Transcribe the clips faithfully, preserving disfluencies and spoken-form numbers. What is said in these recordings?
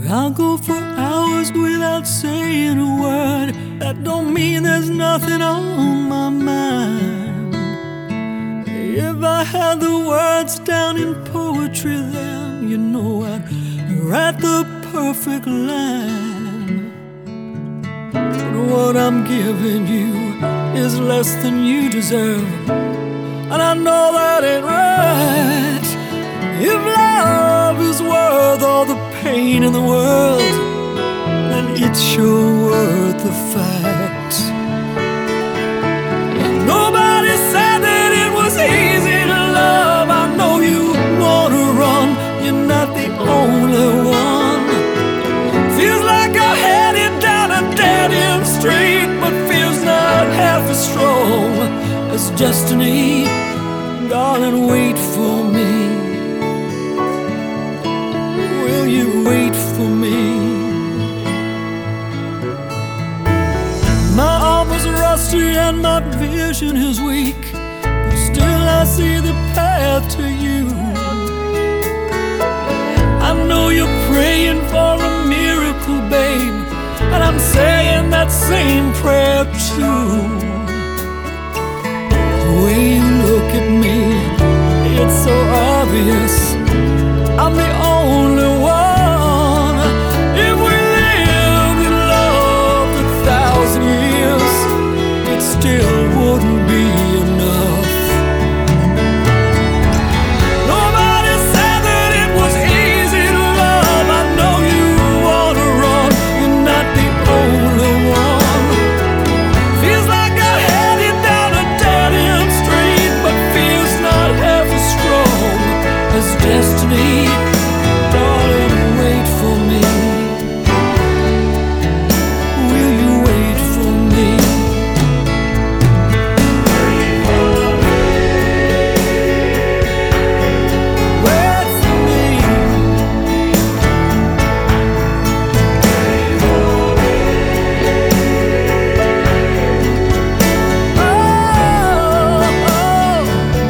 I'll go for hours without saying a word. That don't mean there's nothing on my mind. If I had the words down in poetry, then you know I'd write the perfect line. But what I'm giving you is less than you deserve, and I know that ain't right. If love is worth all the pain in the world, then it's sure worth the fight. Nobody said that it was easy to love. I know you wanna run, you're not the only one. Feels like I'm headed down a dead-end street, but feels not half as strong as destiny. Darling, wait for me. Will you wait for me? My arm is rusty and my vision is weak, but still I see the path to you. I know you're praying for a miracle, babe, and I'm saying that same prayer too. The way you look at me, it's so obvious I'm the only one. If we lived and loved a thousand years, it still wouldn't be enough. Nobody said that it was easy to love. I know you wanna run, you're not the only one. Feels like I'm headed down a dead-end street, but feels not half as strong as destiny. Darling, wait for me. Will you wait for me? Wait for me. Oh, oh.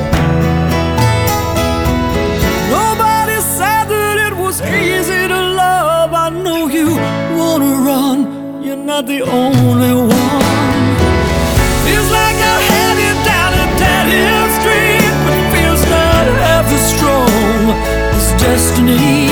Nobody said that it was easy to love. I know you wanna run, you're not the only one. Feels like I'm headed down a dead-end street, but feels not half as strong as destiny.